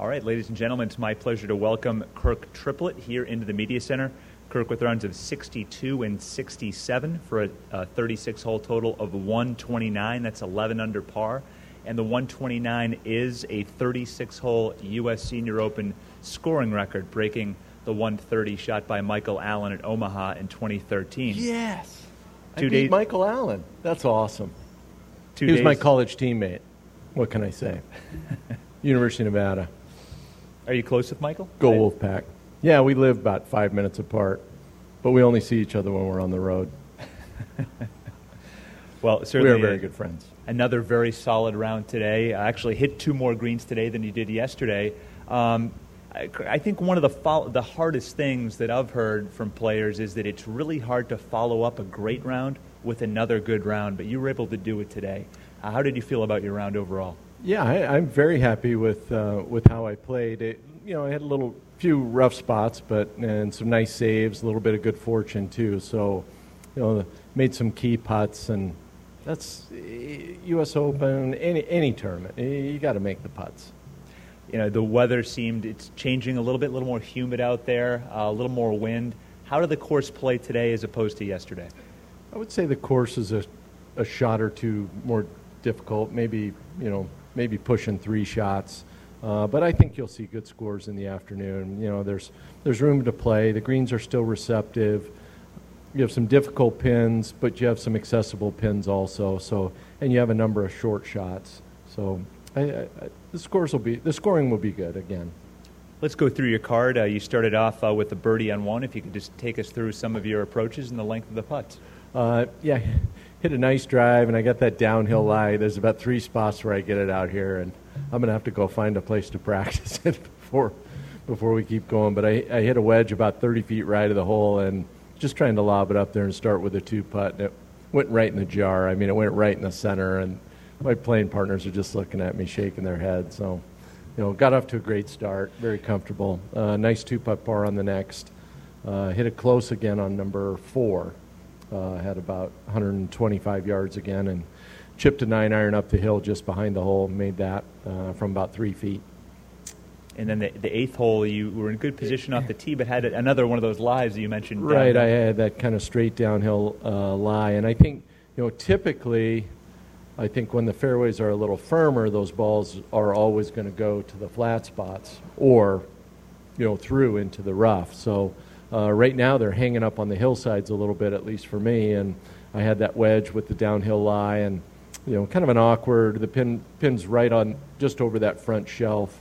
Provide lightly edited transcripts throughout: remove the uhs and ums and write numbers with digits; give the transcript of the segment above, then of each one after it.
All right, ladies and gentlemen, it's my pleasure to welcome Kirk Triplett here into the Media Center. Kirk with rounds of 62 and 67 for a 36-hole total of 129. That's 11 under par. And the 129 is a 36-hole U.S. Senior Open scoring record, breaking the 130 shot by Michael Allen at Omaha in 2013. Yes. I beat Michael Allen. That's awesome. He was my college teammate. What can I say? University of Nevada. Are you close with Michael? Go Wolfpack. Yeah, we live about 5 minutes apart, but we only see each other when we're on the road. Well, certainly we are very good friends. Another very solid round today. I actually hit 2 more greens today than you did yesterday. I think one of the hardest things that I've heard from players is that it's really hard to follow up a great round with another good round, but you were able to do it today. How did you feel about your round overall? Yeah, I'm very happy with how I played. I had a few rough spots, and some nice saves, a little bit of good fortune too. So, made some key putts, and that's U.S. Open, any tournament. You got to make the putts. The weather it's changing a little more humid out there, a little more wind. How did the course play today as opposed to yesterday? I would say the course is a shot or two more difficult, maybe pushing 3 shots. But I think you'll see good scores in the afternoon. There's room to play. The greens are still receptive. You have some difficult pins, but you have some accessible pins also. And you have a number of short shots. So the scoring will be good again. Let's go through your card. You started off with a birdie on 1. If you could just take us through some of your approaches and the length of the putts. Hit a nice drive, and I got that downhill lie. There's about 3 spots where I get it out here, and I'm going to have to go find a place to practice it before we keep going. But I hit a wedge about 30 feet right of the hole, and just trying to lob it up there and start with a 2-putt. And it went right in the jar. I mean, it went right in the center, and my playing partners are just looking at me, shaking their heads. So, got off to a great start, very comfortable. Nice 2-putt par on the next. Hit it close again on number 4. Had about 125 yards again, and chipped a 9-iron up the hill just behind the hole. Made that from about 3 feet. And then the 8th hole, you were in good position off the tee, but had another one of those lies that you mentioned. Right, I had that kind of straight downhill lie, and I think typically, I think when the fairways are a little firmer, those balls are always going to go to the flat spots or through into the rough. So. Right now they're hanging up on the hillsides a little bit, at least for me, and I had that wedge with the downhill lie, and kind of an awkward. The pin's right on just over that front shelf,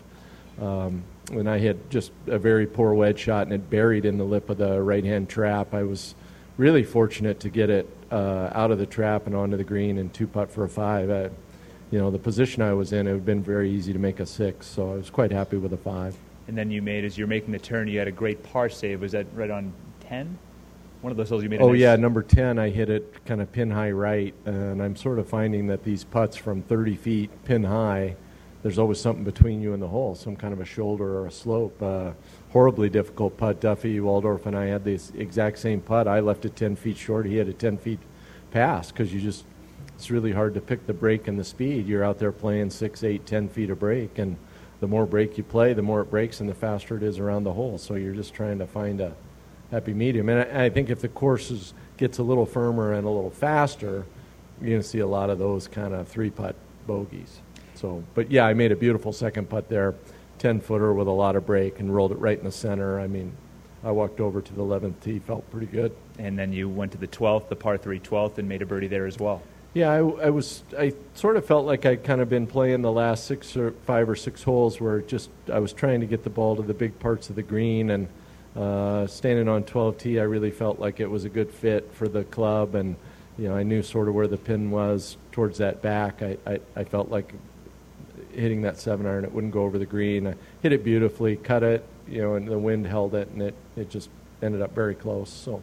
and I had just a very poor wedge shot, and it buried in the lip of the right-hand trap. I was really fortunate to get it out of the trap and onto the green and 2-putt for a 5. The position I was in, it would have been very easy to make a 6, so I was quite happy with a 5. And then as you're making the turn, you had a great par save. Was that right on 10? One of those holes you made. Yeah, number 10, I hit it kind of pin high right, and I'm sort of finding that these putts from 30 feet pin high, there's always something between you and the hole, some kind of a shoulder or a slope. Horribly difficult putt. Duffy Waldorf and I had the exact same putt. I left it 10 feet short. He had a 10 feet pass because it's really hard to pick the break and the speed. You're out there playing 6, 8, 10 feet of break, and the more break you play, the more it breaks and the faster it is around the hole. So you're just trying to find a happy medium. And I think if the course gets a little firmer and a little faster, you're going to see a lot of those kind of 3-putt bogeys. But I made a beautiful second putt there, 10-footer with a lot of break, and rolled it right in the center. I mean, I walked over to the 11th tee, felt pretty good. And then you went to the 12th, the par 3 12th, and made a birdie there as well. Yeah, I sort of felt like I'd kind of been playing the last 5 or 6 holes where I was trying to get the ball to the big parts of the green, and standing on 12T, I really felt like it was a good fit for the club, and I knew sort of where the pin was towards that back. I felt like hitting that 7-iron, it wouldn't go over the green. I hit it beautifully, cut it, and the wind held it, and it just ended up very close. So.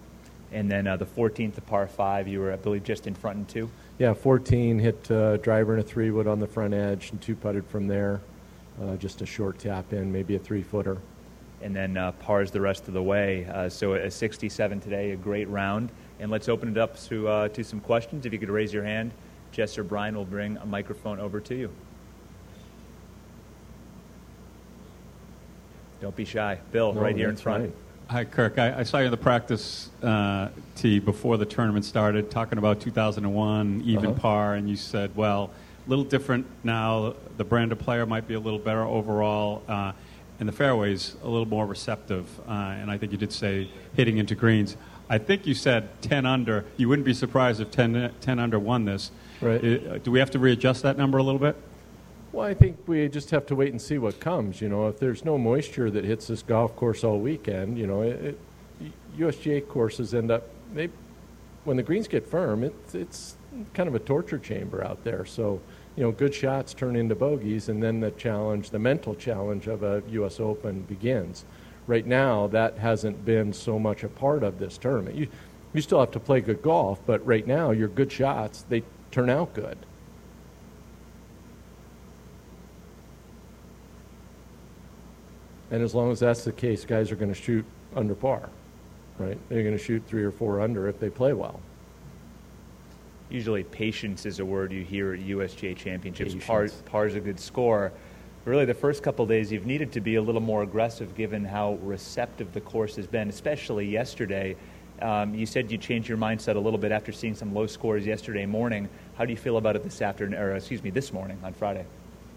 And then the 14th, the par 5, you were, I believe, just in front in 2? Yeah, 14, hit driver and a 3-wood on the front edge and 2-putted from there. Just a short tap in, maybe a 3-footer. And then pars the rest of the way. So a 67 today, a great round. And let's open it up to some questions. If you could raise your hand, Jess or Brian will bring a microphone over to you. Don't be shy. Bill, No, right here in that's front. right. Hi, Kirk. I saw you in the practice tee before the tournament started, talking about 2001, even par, and you said, well, a little different now. The brand of player might be a little better overall, and the fairway's a little more receptive. And I think you did say hitting into greens. I think you said 10 under. You wouldn't be surprised if 10 under won this. Right. Do we have to readjust that number a little bit? Well, I think we just have to wait and see what comes. You know, if there's no moisture that hits this golf course all weekend, you know, USGA courses end up, when the greens get firm, it's kind of a torture chamber out there. So, you know, good shots turn into bogeys, and then the mental challenge of a U.S. Open begins. Right now, that hasn't been so much a part of this tournament. You still have to play good golf, but right now, your good shots, they turn out good. And as long as that's the case, guys are going to shoot under par, right? They're going to shoot 3 or 4 under if they play well. Usually patience is a word you hear at USGA championships. Patience. Par's a good score. Really, the first couple of days, you've needed to be a little more aggressive given how receptive the course has been, especially yesterday. You said you changed your mindset a little bit after seeing some low scores yesterday morning. How do you feel about it this morning on Friday?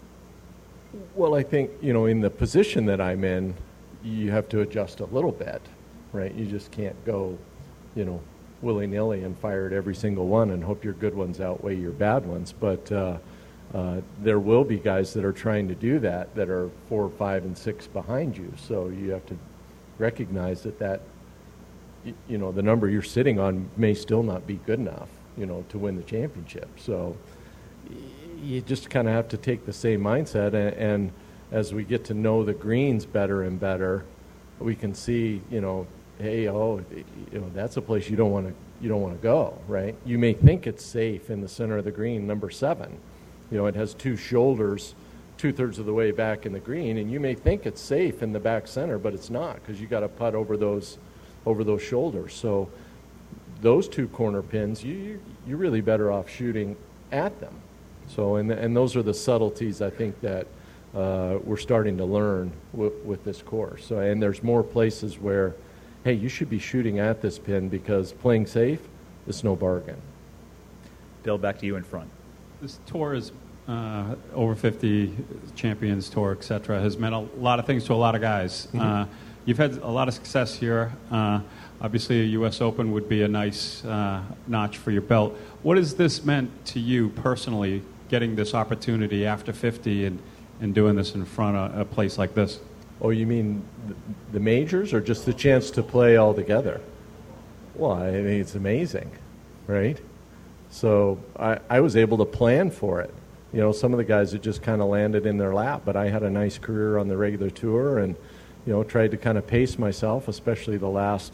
Well, I think, you know, in the position that I'm in, you have to adjust a little bit, right? You just can't go, you know, willy-nilly and fire at every single one and hope your good ones outweigh your bad ones. But there will be guys that are trying to do that are 4, 5, and 6 behind you. So you have to recognize that you know, the number you're sitting on may still not be good enough, you know, to win the championship. So you just kind of have to take the same mindset, and as we get to know the greens better and better, we can see, you know, hey, that's a place you don't want to go, right? You may think it's safe in the center of the green, number 7. You know, it has 2 shoulders 2/3 of the way back in the green, and you may think it's safe in the back center, but it's not, because you got to putt over those shoulders. So those 2 corner pins, you're really better off shooting at them. So, and those are the subtleties I think that we're starting to learn with this course. So, and there's more places where, hey, you should be shooting at this pin, because playing safe is no bargain. Bill, back to you in front. This tour is over 50 Champions Tour, et cetera, has meant a lot of things to a lot of guys. You've had a lot of success here. Obviously, a U.S. Open would be a nice notch for your belt. What has this meant to you personally, getting this opportunity after 50 and doing this in front of a place like this? Oh, you mean the majors, or just the chance to play all together? Well, I mean, it's amazing, right? So I was able to plan for it. You know, some of the guys, it just kind of landed in their lap, but I had a nice career on the regular tour, and, you know, tried to kind of pace myself, especially the last,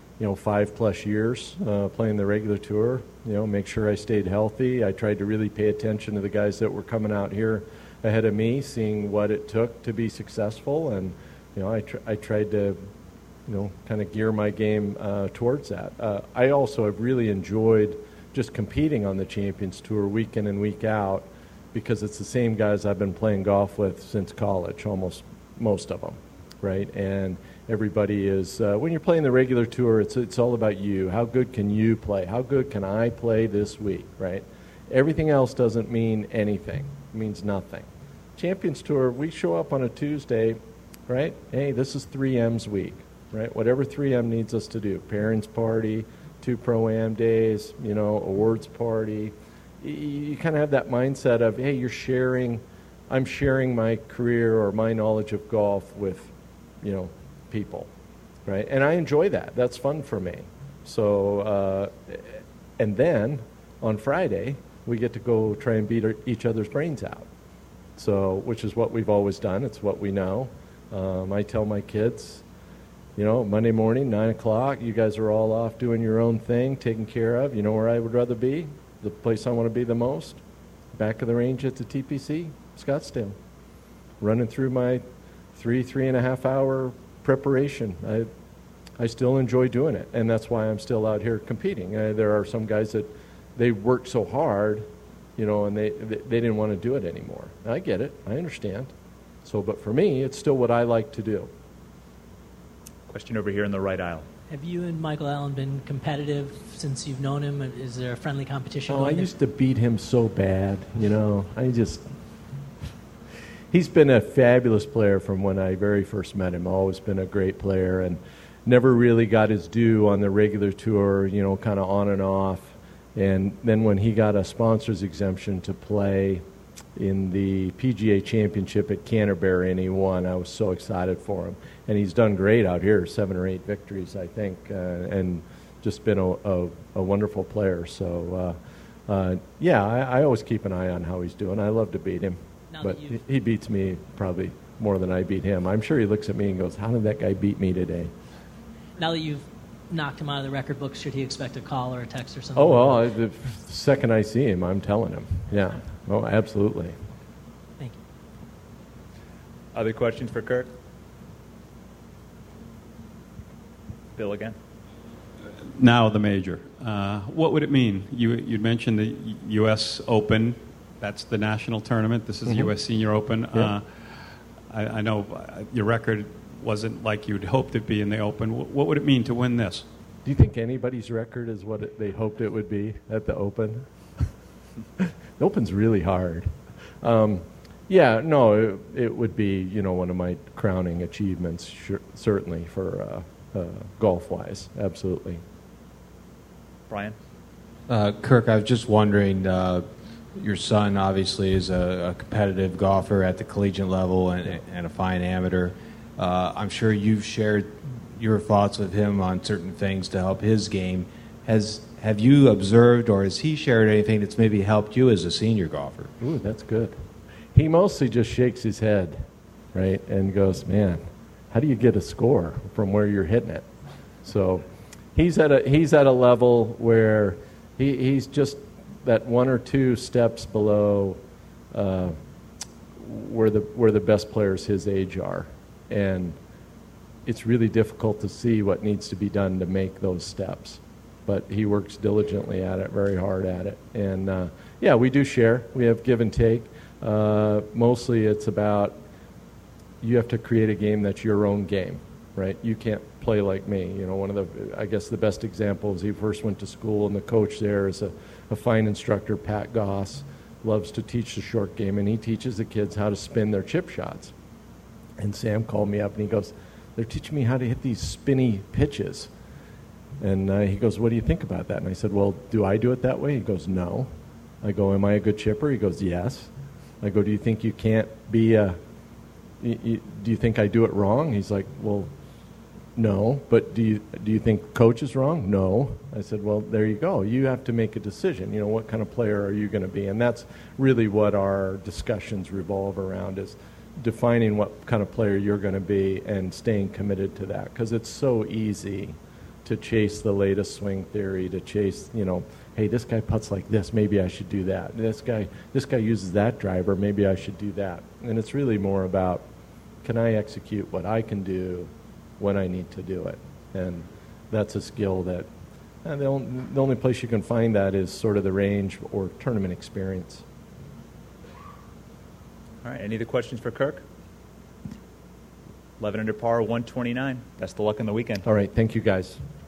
5+ years playing the regular tour, make sure I stayed healthy. I tried to really pay attention to the guys that were coming out here ahead of me, seeing what it took to be successful, and I tried to kind of gear my game towards that. I also have really enjoyed just competing on the Champions Tour week in and week out, because it's the same guys I've been playing golf with since college, almost most of them, right? And everybody is, when you're playing the regular tour, it's all about you. How good can you play? How good can I play this week, right? Everything else doesn't mean anything. It means nothing. Champions Tour, we show up on a Tuesday, right? Hey, this is 3M's week, right? Whatever 3M needs us to do. Parents party, 2 Pro-Am days, awards party. You kind of have that mindset of, hey, I'm sharing my career or my knowledge of golf with, people, right? And I enjoy that. That's fun for me. So, and then on Friday, we get to go try and beat each other's brains out. So, which is what we've always done. It's what we know. I tell my kids, Monday morning, 9 o'clock, you guys are all off doing your own thing, taken care of. You know where I would rather be? The place I want to be the most? Back of the range at the TPC, Scottsdale. Running through my 3.5 hour preparation. I still enjoy doing it, and that's why I'm still out here competing. There are some guys that they work so hard, and they didn't want to do it anymore. I get it. I understand. So, but for me, it's still what I like to do. Question over here in the right aisle. Have you and Michael Allen been competitive since you've known him? Is there a friendly competition? Oh, I used to beat him so bad, He's been a fabulous player from when I very first met him. Always been a great player and never really got his due on the regular tour, kind of on and off. And then when he got a sponsor's exemption to play in the PGA Championship at Canterbury and he won, I was so excited for him. And he's done great out here, 7 or 8 victories, I think, and just been a wonderful player. So, I always keep an eye on how he's doing. I love to beat him. But he beats me probably more than I beat him. I'm sure he looks at me and goes, how did that guy beat me today? Now that you've knocked him out of the record books, should he expect a call or a text or something? Oh, well, the second I see him, I'm telling him. Yeah. Oh, absolutely. Thank you. Other questions for Kirk? Bill again. Now the major. What would it mean? You'd mentioned the U.S. Open. That's the national tournament. This is the U.S. Senior Open. Yeah. I know your record wasn't like you'd hoped it'd be in the Open. What would it mean to win this? Do you think anybody's record is what they hoped it would be at the Open? The Open's really hard. It would be, one of my crowning achievements, certainly for golf-wise, absolutely. Brian? Kirk, I was just wondering, your son obviously is a competitive golfer at the collegiate level and a fine amateur. I'm sure you've shared your thoughts with him on certain things to help his game. Have you observed or has he shared anything that's maybe helped you as a senior golfer? Ooh, that's good. He mostly just shakes his head, right, and goes, man, how do you get a score from where you're hitting it? So he's at a level where he's just that 1 or 2 steps below where the best players his age are, and it's really difficult to see what needs to be done to make those steps. But he works diligently at it, very hard at it, and we do share. We have give and take. Mostly, it's about you have to create a game that's your own game, right? You can't play like me. One of the best examples, he first went to school, and the coach there is a fine instructor, Pat Goss, loves to teach the short game, and he teaches the kids how to spin their chip shots. And Sam called me up, and he goes, they're teaching me how to hit these spinny pitches. And he goes, what do you think about that? And I said, well, do I do it that way? He goes, no. I go, am I a good chipper? He goes, yes. I go, do you think you can't be do you think I do it wrong? He's like, well, no. But do you think coach is wrong? No. I said, well, there you go. You have to make a decision. What kind of player are you going to be? And that's really what our discussions revolve around, is defining what kind of player you're going to be and staying committed to that. Because it's so easy to chase the latest swing theory, to chase, hey, this guy putts like this, maybe I should do that. This guy uses that driver, maybe I should do that. And it's really more about, can I execute what I can do when I need to do it? And that's a skill that the only place you can find that is sort of the range or tournament experience. All right, any other questions for Kirk? 11 under par, 129. Best of luck on the weekend. All right, thank you guys.